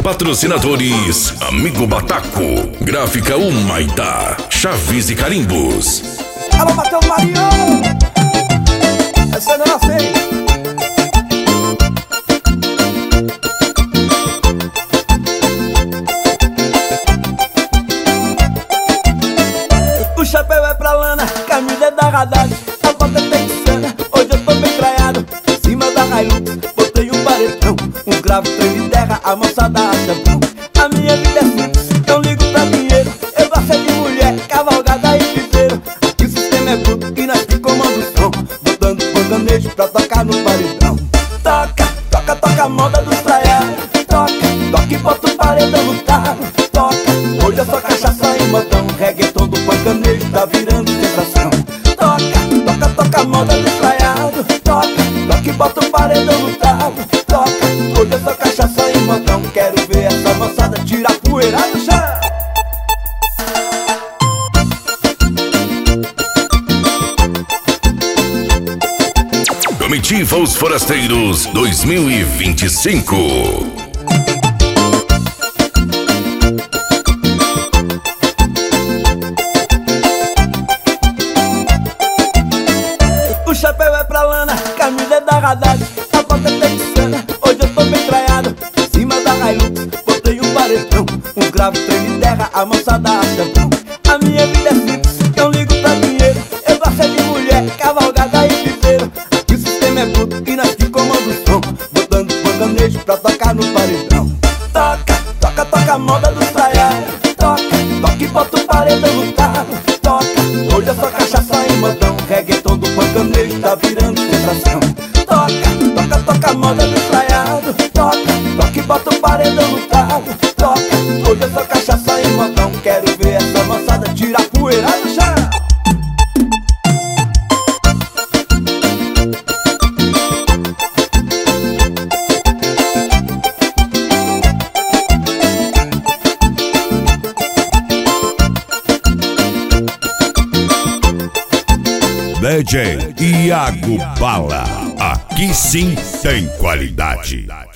Patrocinadores: Amigo Bataco, Gráfica Humaitá, Chaves e Carimbos. Alô, Matheus Marinho! Essa eu não sei. O chapéu é pra lana, camisa é da Radar, a bota tem sana, hoje eu tô bem traiado. Em cima da Hilux, botei um baretão, um grave, treme terra, a moçada acha bom. A minha vida é simples, não ligo pra dinheiro, eu gosto de mulher, cavalgada e piseiro. Aqui o sistema é bruto e nós que comanda o som, botando bandanejo pra tocar no paredão. Toca, toca, toca a moda dos traiados, toca, toca e bota o paredão no talo. Toca, hoje é só cachaça e modão, reggaeton do bandanejo tá virando sensação. Toca, toca, toca a moda dos traiados, toca, toca e bota o paredão no talo. Toca, hoje é só cachaça e modão, quero ver essa moçada tirar poeira no chão. Comitiva Os Forasteiros 2025. O chapéu é pra lana, camisa é da Radar, a bota tem sana, hoje eu tô bem traiado. Em cima da Hilux, botei um baretão, um grave, treme terra, a moçada acha bom. A minha vida é simples, não ligo pra dinheiro, eu gosto de mulher, cavalgada e piseiro. Aqui o sistema é bruto e nós que comanda o som, botando bandanejo pra tocar no paredão. Toca, toca, toca a moda dos traiados, toca, toca e bota o paredão no talo. Toca, hoje é só cachaça e modão, reggaeton do bandanejo tá virando sensação. Toca, toca, toca a moda dos traiados, toca, toca e bota o paredão no talo. Toca, hoje é só cachaça e modão, quero ver essa moçada tirar poeira no chão. DJ Iago Bala, aqui sim tem qualidade.